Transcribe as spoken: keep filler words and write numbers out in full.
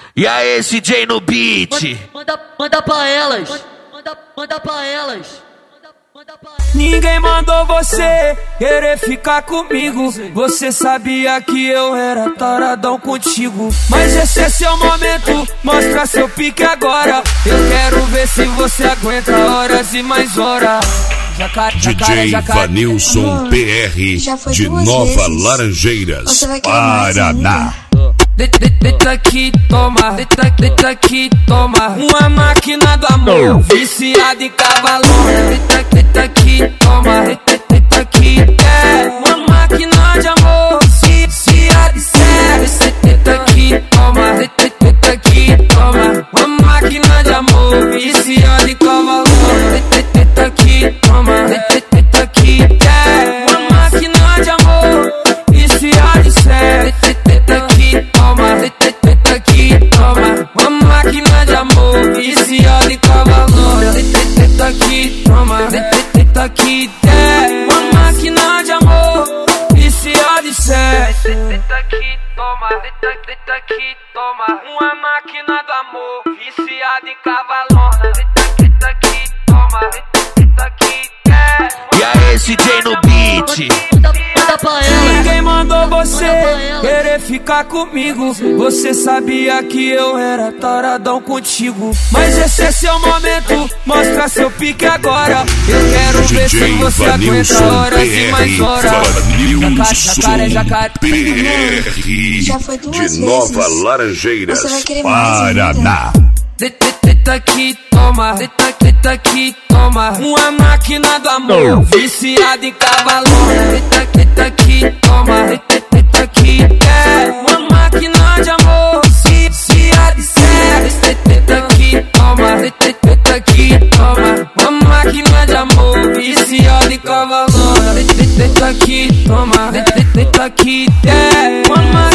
E aí, C J no beat? Manda, manda pra elas. Manda, manda pra elas. Ninguém mandou você querer ficar comigo. Você sabia que eu era taradão contigo. Mas esse é seu momento, mostra seu pique agora. Eu quero ver se você aguenta horas e mais horas. Jacaré, D J jacaré, jacaré. Vanilson P R de Nova vezes. Laranjeiras, Paraná. Deita aqui, toma, deita, deita aqui, toma. Uma máquina do amor, viciada em cavalo. Deita, deita aqui, toma, deita, deita aqui, é. Uma máquina de amor, viciada em sério. Deita aqui, toma, deita, deita aqui, toma. Uma máquina de amor, viciada em cavalo. Deita, deita aqui, toma, deita, deita aqui, é. Uma máquina de amor, viciada em sério. Deita aqui, toma, deita aqui, toma. Uma máquina de amor, viciada em cavalo. Deita aqui, toma, deita aqui, é. Uma máquina de amor, viciada em sério. Deita aqui, toma, deita aqui, toma. Uma máquina do amor, viciada em cavalona. Deita aqui, toma, deita aqui, é. E aí, C J no beat? Manda, manda pra elas. Ninguém mandou você querer ficar comigo. Você sabia que eu era taradão contigo. Mas esse é seu momento, mostra seu pique agora. Eu quero ver se D J você aguenta Vanilson horas e P mais R, horas. Jacaré, Vanilson jacaré, P R Já foi duas de Nova vezes. Laranjeiras, Você vai querer mais ainda. Paraná. Deita aqui, toma, deita, deita aqui, toma. Uma máquina do amor, viciada em cavalo. Deita, deita aqui, toma, deita, deita aqui, é. Uma máquina de amor, viciada em sério. Deita aqui, toma, deita, deita aqui, toma. Uma máquina de amor, viciada em cavalo. Deita aqui, toma, deita, deita aqui, é. Uma